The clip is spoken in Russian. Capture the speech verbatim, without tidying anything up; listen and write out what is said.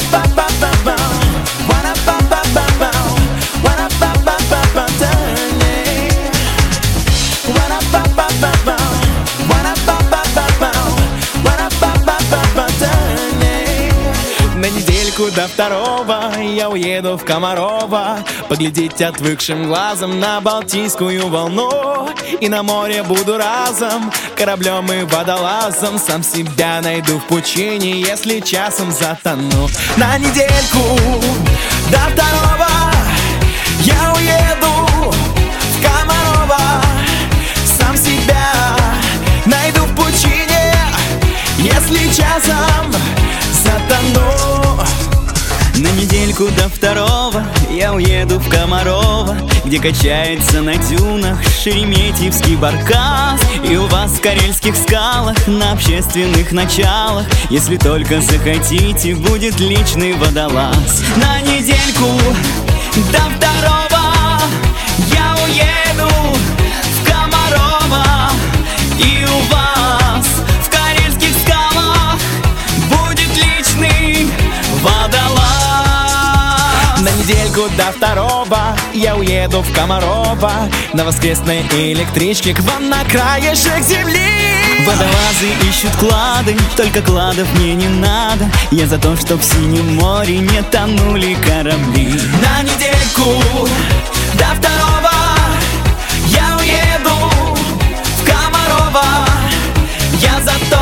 На недельку до второго я уеду в Комарова, поглядеть отвыкшим глазом на Балтийскую волну. И на море буду разом кораблем и водолазом. Сам себя найду в пучине, если часом затону. На недельку до второго я уеду в Комарова. Сам себя найду в пучине, если часом затону. На недельку до второго я уеду в Комарова, где качается на дюнах шереметьевский баркас. И у вас в карельских скалах на общественных началах, если только захотите, будет личный водолаз. На недельку до второго я уеду в Комарова, и у вас в карельских скалах будет личный водолаз. На недельку до второго я уеду в Комарова, на воскресной электричке к вам на краешек земли. Водолазы ищут клады, только кладов мне не надо. Я за то, чтоб в синем море не тонули корабли. На недельку до второго я уеду в Комарова. Я за то,